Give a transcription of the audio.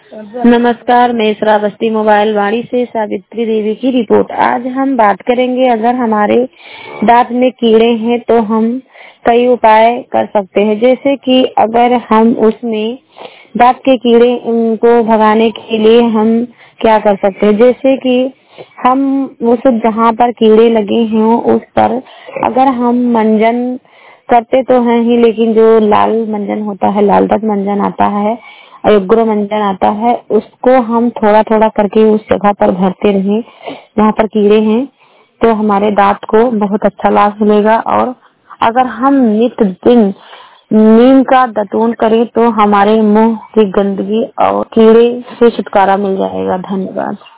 नमस्कार, मैं श्रावस्ती मोबाइल वाणी से सावित्री देवी की रिपोर्ट। आज हम बात करेंगे, अगर हमारे दांत में कीड़े हैं तो हम कई उपाय कर सकते हैं। जैसे कि अगर हम उसमें दांत के कीड़े को भगाने के लिए हम क्या कर सकते हैं, जैसे कि हम उस जहाँ पर कीड़े लगे हों उस पर अगर हम मंजन करते तो हैं ही, लेकिन जो लाल मंजन होता है, लाल दांत मंजन आता है, अयोग्र मंजन आता है, उसको हम थोड़ा थोड़ा करके उस जगह पर भरते रहें जहाँ पर कीड़े हैं, तो हमारे दांत को बहुत अच्छा लाभ मिलेगा। और अगर हम नित्य दिन नीम का दातून करें तो हमारे मुंह की गंदगी और कीड़े से छुटकारा मिल जाएगा। धन्यवाद।